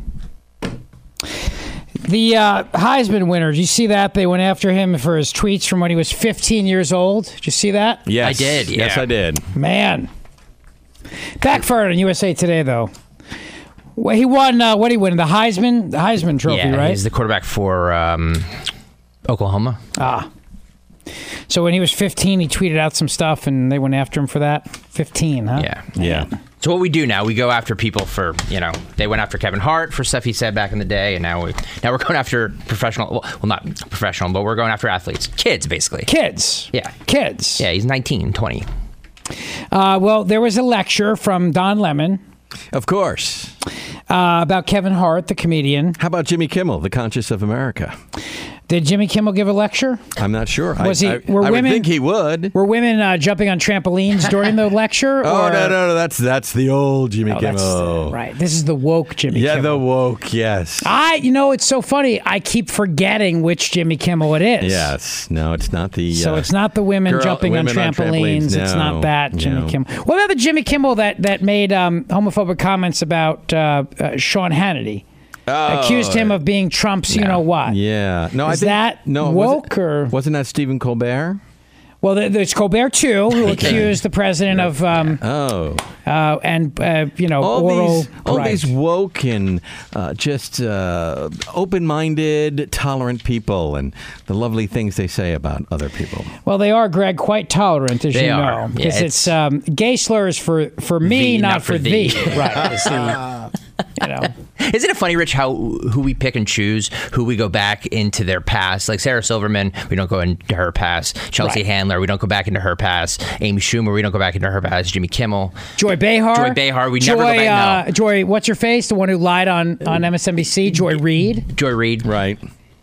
Speaker 3: The uh, Heisman winner, did you see that? They went after him for his tweets from when he was fifteen years old. Did you see that?
Speaker 9: Yes.
Speaker 10: I did, yeah.
Speaker 9: Yes, I did.
Speaker 3: Man. Backfired on U S A Today, though. Well, he won, uh, what did he win? The Heisman the Heisman Trophy,
Speaker 10: yeah,
Speaker 3: right?
Speaker 10: He's the quarterback for um, Oklahoma.
Speaker 3: Ah. So when he was fifteen, he tweeted out some stuff, and they went after him for that? fifteen, huh?
Speaker 10: Yeah.
Speaker 9: Yeah.
Speaker 10: So what we do now, we go after people for, you know, they went after Kevin Hart for stuff he said back in the day, and now we now we're going after professional, well, well not professional, but we're going after athletes, kids basically.
Speaker 3: Kids.
Speaker 10: Yeah.
Speaker 3: Kids.
Speaker 10: Yeah, he's nineteen, twenty.
Speaker 3: Uh, well, there was a lecture from Don Lemon.
Speaker 9: Of course.
Speaker 3: Uh, about Kevin Hart, the comedian.
Speaker 9: How about Jimmy Kimmel, the conscience of America?
Speaker 3: Did Jimmy Kimmel give a lecture?
Speaker 9: I'm not sure.
Speaker 3: Was
Speaker 9: I,
Speaker 3: he?
Speaker 9: I,
Speaker 3: Were
Speaker 9: I
Speaker 3: women,
Speaker 9: would think he would.
Speaker 3: Were women uh, jumping on trampolines during the lecture?
Speaker 9: Oh,
Speaker 3: or?
Speaker 9: no, no, no. That's that's the old Jimmy
Speaker 3: Oh, that's-
Speaker 9: Kimmel.
Speaker 3: right. This is the woke Jimmy
Speaker 9: Yeah,
Speaker 3: Kimmel.
Speaker 9: the woke, yes.
Speaker 3: I, you know, it's so funny. I keep forgetting which Jimmy Kimmel it is.
Speaker 9: Yes. No, it's not the...
Speaker 3: So
Speaker 9: uh,
Speaker 3: it's not the women
Speaker 9: girl-
Speaker 3: jumping
Speaker 9: women
Speaker 3: on
Speaker 9: on
Speaker 3: trampolines.
Speaker 9: trampolines.
Speaker 3: It's
Speaker 9: No,
Speaker 3: not that Jimmy
Speaker 9: no.
Speaker 3: Kimmel. What about the Jimmy Kimmel that, that made um, homophobic comments about uh, uh, Sean Hannity?
Speaker 9: Oh,
Speaker 3: Accused him of being Trump's, you know what?
Speaker 9: Yeah. No, I
Speaker 3: Is
Speaker 9: think,
Speaker 3: that
Speaker 9: no,
Speaker 3: woke
Speaker 9: was it,
Speaker 3: or...
Speaker 9: Wasn't that Stephen Colbert?
Speaker 3: Well, there- there's Colbert, too, who accused the president of, um,
Speaker 9: Oh.
Speaker 3: uh, and, uh, you know,
Speaker 9: All
Speaker 3: oral...
Speaker 9: these, all
Speaker 3: right.
Speaker 9: these woke and uh, just uh, open-minded, tolerant people and the lovely things they say about other people.
Speaker 3: Well, they are, Greg, quite tolerant, as
Speaker 10: They
Speaker 3: you
Speaker 10: are.
Speaker 3: know. Because
Speaker 10: Yeah,
Speaker 3: it's,
Speaker 10: it's-
Speaker 3: um, gay slurs for, for me,
Speaker 10: Thee,
Speaker 3: not,
Speaker 10: not
Speaker 3: for
Speaker 10: for
Speaker 3: thee.
Speaker 10: thee.
Speaker 3: Right. It's the, you know.
Speaker 10: Isn't it funny, Rich, how who we pick and choose, who we go back into their past? Like Sarah Silverman, we don't go into her past. Chelsea
Speaker 3: Right.
Speaker 10: Handler, we don't go back into her past. Amy Schumer, we don't go back into her past. Jimmy Kimmel.
Speaker 3: Joy Behar.
Speaker 10: Joy Behar, we
Speaker 3: Joy,
Speaker 10: never go back. No.
Speaker 3: Uh, Joy, what's your face? The one who lied on, on M S N B C? Joy Reid.
Speaker 10: Joy Reid.
Speaker 9: Right.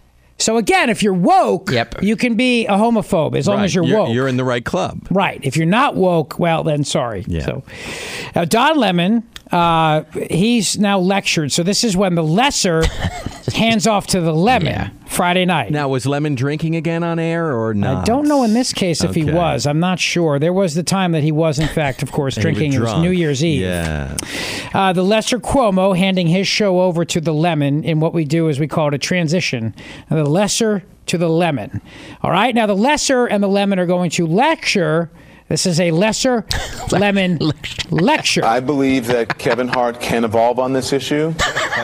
Speaker 3: So again, if you're woke,
Speaker 10: Yep.
Speaker 3: you can be a homophobe as long
Speaker 9: right.
Speaker 3: as you're,
Speaker 9: you're
Speaker 3: woke.
Speaker 9: You're in the right club.
Speaker 3: Right. If you're not woke, well, then sorry.
Speaker 9: Yeah.
Speaker 3: So, uh, Don Lemon, uh, he's now lectured. So this is when the lesser hands off to the lemon
Speaker 10: Yeah.
Speaker 3: Friday night.
Speaker 9: Now, was Lemon drinking again on air or not?
Speaker 3: I don't know in this case if he
Speaker 9: Okay.
Speaker 3: was. I'm not sure. There was the time that he was, in fact, of course,
Speaker 9: He was
Speaker 3: drinking. It was
Speaker 9: drunk.
Speaker 3: New Year's Eve.
Speaker 9: Yeah.
Speaker 3: Uh, the Lester Cuomo handing his show over to the Lemon in what we do is we call it a transition. The Lesser to the Lemon. All right. Now, the Lesser and the Lemon are going to lecture. This is a Lesser Lemon lecture.
Speaker 11: I believe that Kevin Hart can evolve on this issue.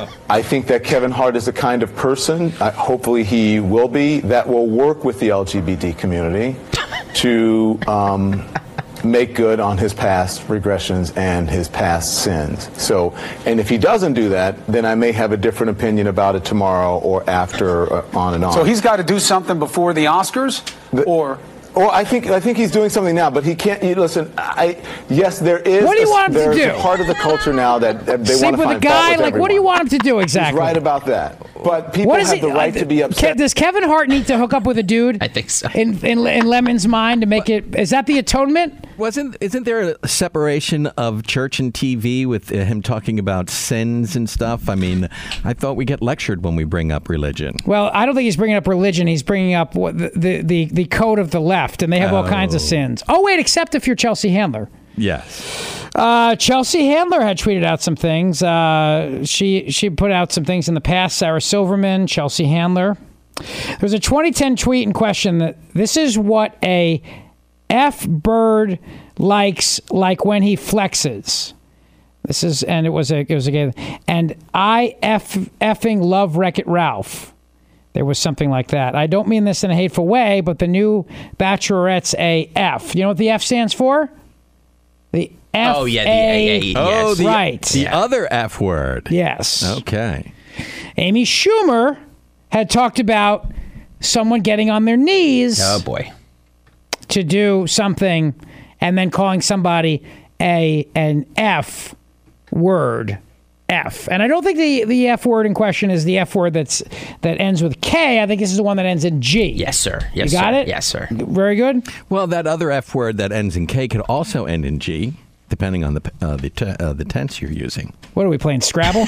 Speaker 11: I think that Kevin Hart is the kind of person, uh, hopefully he will be, that will work with the L G B T community. to um, make good on his past regressions and his past sins. So, and if he doesn't do that, then I may have a different opinion about it tomorrow or after, uh, on and on.
Speaker 12: So he's got to do something before the Oscars,
Speaker 11: the,
Speaker 12: or?
Speaker 11: Well, I think I think he's doing something now, but he can't. You, listen, I yes, there is.
Speaker 3: What do you
Speaker 11: a,
Speaker 3: want him to
Speaker 11: there's
Speaker 3: do?
Speaker 11: a part of the culture now that, that they
Speaker 3: Sleep
Speaker 11: want to
Speaker 3: with
Speaker 11: find
Speaker 3: a guy?
Speaker 11: fault with
Speaker 3: Like,
Speaker 11: everyone.
Speaker 3: what do you want him to do exactly?
Speaker 11: He's right about that. But people
Speaker 3: What is
Speaker 11: have
Speaker 3: it-
Speaker 11: the right to be upset.
Speaker 3: Ke- Does Kevin Hart need to hook up with a dude?
Speaker 10: I think so.
Speaker 3: In, in, in Lemon's mind to make it. Is that the atonement?
Speaker 9: Wasn't isn't there a separation of church and T V with uh, him talking about sins and stuff? I mean, I thought we get lectured when we bring up religion.
Speaker 3: Well, I don't think he's bringing up religion. He's bringing up what the the, the, the code of the left, and they have all kinds of
Speaker 9: Oh.
Speaker 3: sins. Oh, wait, except if you're Chelsea Handler.
Speaker 9: Yes.
Speaker 3: Uh, Chelsea Handler had tweeted out some things. Uh, she she put out some things in the past. Sarah Silverman, Chelsea Handler. There's a twenty ten tweet in question that this is what a F bird likes, like when he flexes. This is, and it was a, it was a, and I F effing love Wreck-It Ralph. There was something like that. I don't mean this in a hateful way, but the new Bachelorette's a F. You know what the F stands for? The F.
Speaker 10: Oh, yeah, the A A,
Speaker 9: Oh,
Speaker 10: yes.
Speaker 9: the,
Speaker 3: Right.
Speaker 9: the other F word.
Speaker 3: Yes.
Speaker 9: Okay.
Speaker 3: Amy Schumer had talked about someone getting on their knees.
Speaker 10: Oh, boy.
Speaker 3: To do something and then calling somebody a an F word. F. And I don't think the, the F word in question is the F word that's that ends with K. I think this is the one that ends in G.
Speaker 10: Yes, sir. Yes,
Speaker 3: you got
Speaker 10: sir.
Speaker 3: it?
Speaker 10: Yes, sir.
Speaker 3: Very good.
Speaker 9: Well, that other F word that ends in K could also end in G, depending on the uh, the, t- uh, the tense you're using.
Speaker 3: What are we playing, Scrabble?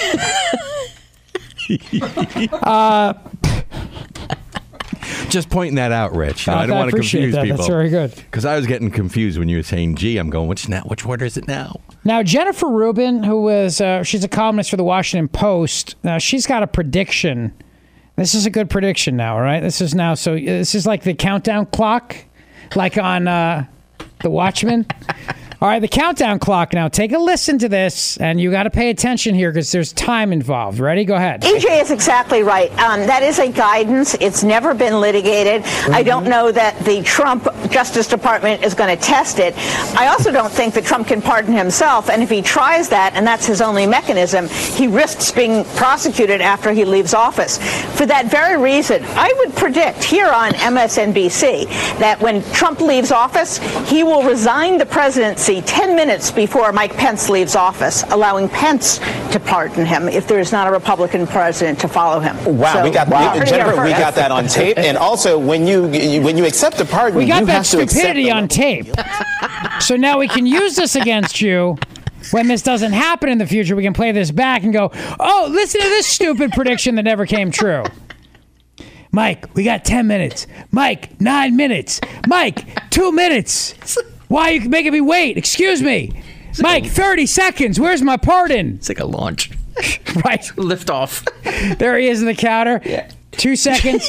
Speaker 3: uh,
Speaker 9: Just pointing that out, Rich. You know,
Speaker 3: Uh,
Speaker 9: I don't
Speaker 3: I
Speaker 9: want to
Speaker 3: appreciate
Speaker 9: confuse
Speaker 3: that.
Speaker 9: people.
Speaker 3: That's very good.
Speaker 9: Because I was getting confused when you were saying G. I'm going, which now? Which word is it now?
Speaker 3: Now, Jennifer Rubin, who was, uh, she's a columnist for the Washington Post. Now, she's got a prediction. This is a good prediction now, right? This is now, so this is like the countdown clock, like on uh, The Watchmen. All right, the countdown clock now. Take a listen to this, and you got to pay attention here because there's time involved. Ready? Go ahead.
Speaker 13: E J is exactly right. Um, that is a guidance. It's never been litigated. Mm-hmm. I don't know that the Trump Justice Department is going to test it. I also don't think that Trump can pardon himself, and if he tries that, and that's his only mechanism, he risks being prosecuted after he leaves office. For that very reason, I would predict here on M S N B C that when Trump leaves office, he will resign the presidency ten minutes before Mike Pence leaves office, allowing Pence to pardon him if there is not a Republican president to follow him.
Speaker 14: Wow,
Speaker 13: So,
Speaker 14: we got
Speaker 13: wow.
Speaker 14: Jennifer, we got that on tape. And also, when you, you when you accept a pardon,
Speaker 3: We got
Speaker 14: you
Speaker 3: that
Speaker 14: have to accept
Speaker 3: stupidity
Speaker 14: the-
Speaker 3: on tape. So now we can use this against you. When this doesn't happen in the future, we can play this back and go, oh, listen to this stupid prediction that never came true. Mike, we got ten minutes. Mike, nine minutes. Mike, two minutes. Why are you making me wait? Excuse me. Mike, thirty seconds. Where's my pardon?
Speaker 10: It's like a launch.
Speaker 3: Right.
Speaker 10: Lift off.
Speaker 3: There he is in the counter.
Speaker 10: Yeah.
Speaker 3: Two seconds.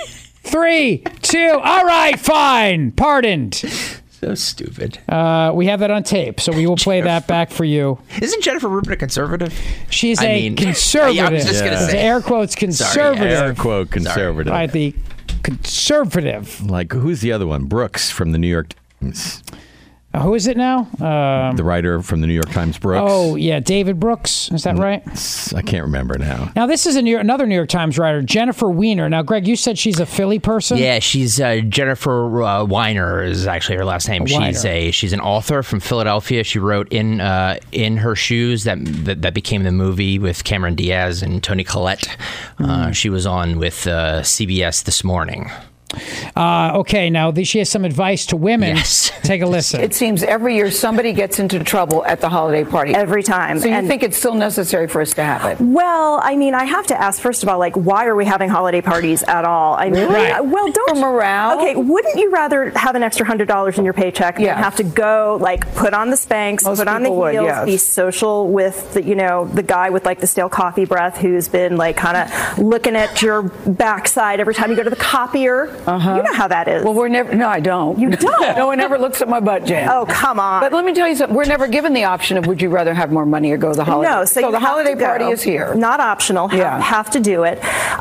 Speaker 3: Three, two. All right, fine. Pardoned.
Speaker 10: So stupid.
Speaker 3: Uh, we have that on tape, so we will play that back for you.
Speaker 10: Isn't Jennifer Rubin a conservative?
Speaker 3: She's
Speaker 10: I
Speaker 3: a
Speaker 10: mean,
Speaker 3: conservative.
Speaker 10: yeah, I was just gonna
Speaker 3: It's
Speaker 10: say.
Speaker 3: air quotes conservative.
Speaker 9: Air quote conservative.
Speaker 3: Right, the conservative.
Speaker 9: Like, who's the other one? Brooks from the New York Times.
Speaker 3: Uh, who is it now? Um,
Speaker 9: The writer from the New York Times, Brooks.
Speaker 3: oh, yeah, David Brooks. Is that right?
Speaker 9: I can't remember now.
Speaker 3: Now, this is a New York, another New York Times writer, Jennifer Weiner. Now, Greg, you said she's a Philly person?
Speaker 10: Yeah, she's uh, Jennifer uh, Weiner is actually her last name.
Speaker 3: Weiner.
Speaker 10: She's a she's an author from Philadelphia. She wrote in uh, in Her Shoes that, that that became the movie with Cameron Diaz and Toni Collette. Uh, she was on with uh, C B S This Morning.
Speaker 3: Uh, okay, now the, she has some advice to women.
Speaker 10: Yes.
Speaker 3: Take a listen.
Speaker 15: It seems every year somebody gets into trouble at the holiday party.
Speaker 16: Every time.
Speaker 15: So you
Speaker 16: And-
Speaker 15: think it's still necessary for us to have it?
Speaker 16: Well, I mean, I have to ask first of all, like, why are we having holiday parties at all? I mean,
Speaker 15: Really?
Speaker 16: uh, well, don't
Speaker 15: For morale?
Speaker 16: Okay, wouldn't you rather have an extra hundred dollars in your paycheck
Speaker 15: Yes.
Speaker 16: and have to go, like, put on the Spanx,
Speaker 15: Most
Speaker 16: put on the
Speaker 15: people would,
Speaker 16: heels,
Speaker 15: yes.
Speaker 16: be social with the, you know, the guy with like the stale coffee breath who's been like kind of looking at your backside every time you go to the copier?
Speaker 15: Uh-huh.
Speaker 16: You know how that is.
Speaker 15: Well, we're never. No, I don't.
Speaker 16: You don't?
Speaker 15: No one ever looks at my butt, Jan.
Speaker 16: Oh, come on.
Speaker 15: But let me tell you something. We're never given the option of would you rather have more money or go to the holiday.
Speaker 16: No, so, you
Speaker 15: the
Speaker 16: have
Speaker 15: holiday
Speaker 16: to go.
Speaker 15: party is here.
Speaker 16: Not optional. Have,
Speaker 15: Yeah.
Speaker 16: have to do it. Um,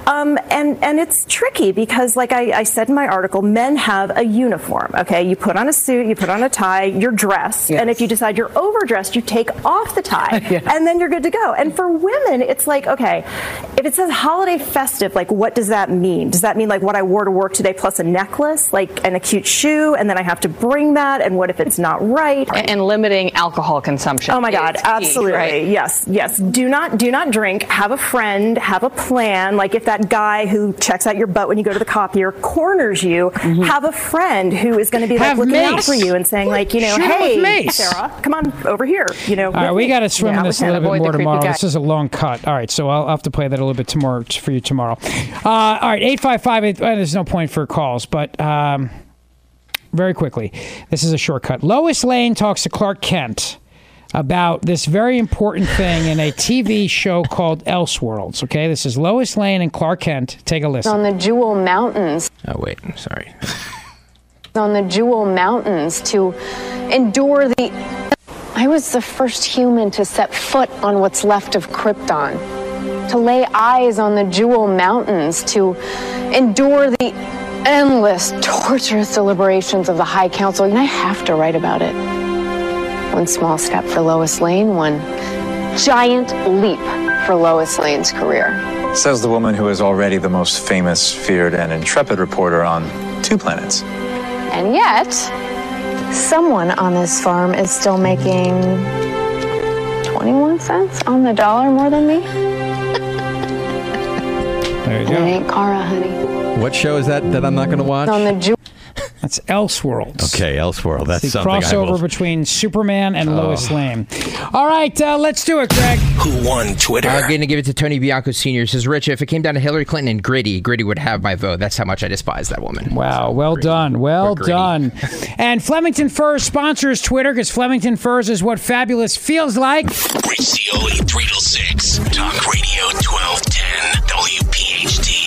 Speaker 16: and, and it's tricky because, like I, I said in my article, men have a uniform, okay? You put on a suit, you put on a tie, you're dressed, yes. and if you decide you're overdressed, you take off the tie, yeah. and then you're good to go. And for women, it's like, okay, if it says holiday festive, like, what does that mean? Does that mean, like, what I wore to work today plus a necklace, like, and a cute shoe, and then I have to bring that, and what if it's not right?
Speaker 17: And, and limiting alcohol consumption.
Speaker 16: Oh, my God,
Speaker 17: key,
Speaker 16: absolutely,
Speaker 17: right?
Speaker 16: yes, yes. Do not, do not drink. Have a friend, have a plan. Like, if that guy who checks out your butt when you go to the copier corners you, mm-hmm. have a friend who is going to be, like, have looking mace. out for you and saying, like, you know,
Speaker 3: Shoot
Speaker 16: hey, Sarah, come on over here. You know,
Speaker 3: all right, we got to swim
Speaker 16: yeah,
Speaker 3: in this a little bit more tomorrow. This is a long cut. All right, so I'll, I'll have to play that a little bit tomorrow for you tomorrow. Uh, all right, eight five five, eight, well, there's no point for calls, but um, very quickly, this is a shortcut. Lois Lane talks to Clark Kent about this very important thing in a T V show called Elseworlds. Okay, this is Lois Lane and Clark Kent. Take a listen.
Speaker 18: On the Jewel Mountains.
Speaker 10: Oh, wait, sorry.
Speaker 18: On the Jewel Mountains to endure the... I was the first human to set foot on what's left of Krypton. To lay eyes on the Jewel Mountains, to endure the endless, torturous deliberations of the High Council. And I have to write about it. One small step for Lois Lane, one giant leap for Lois Lane's career.
Speaker 19: Says the woman who is already the most famous, feared, and intrepid reporter on two planets.
Speaker 18: And yet, someone on this farm is still making twenty-one cents on the dollar more than me.
Speaker 3: There you
Speaker 18: go. It ain't Cara, honey.
Speaker 9: What show is that that I'm not going to watch?
Speaker 18: On the Jew-
Speaker 3: That's Elseworlds.
Speaker 9: Okay, Elseworld. That's
Speaker 3: the
Speaker 9: something
Speaker 3: crossover
Speaker 9: I will...
Speaker 3: between Superman and
Speaker 9: Oh.
Speaker 3: Lois Lane. All right, uh, let's do it, Greg.
Speaker 10: Who won Twitter? I'm going to give it to Tony Bianco Senior He says, Rich, if it came down to Hillary Clinton and Gritty, Gritty would have my vote. That's how much I despise that woman.
Speaker 3: Wow, well Gritty. done. Well done. And Flemington Furs sponsors Twitter because Flemington Furs is what fabulous feels like.
Speaker 4: Rich Cioli, three to six. Talk Radio twelve ten W P H T.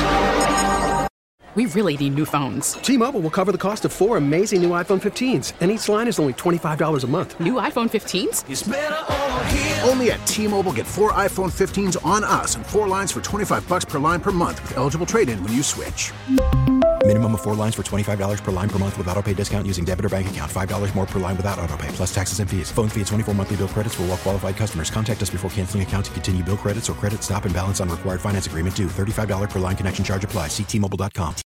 Speaker 20: We really need new phones.
Speaker 21: T-Mobile will cover the cost of four amazing new iPhone fifteens, and each line is only twenty-five dollars a month.
Speaker 20: New iPhone fifteens?
Speaker 21: It's better over here.
Speaker 22: Only at T-Mobile, get four iPhone fifteens on us and four lines for twenty-five bucks per line per month with eligible trade-in when you switch.
Speaker 23: Minimum of four lines for twenty-five dollars per line per month with autopay discount using debit or bank account. five dollars more per line without autopay, plus taxes and fees. Phone fee at twenty-four monthly bill credits for well-qualified customers. Contact us before canceling account to continue bill credits or credit stop and balance on required finance agreement due. thirty-five dollars per line connection charge applies. See T Mobile dot com.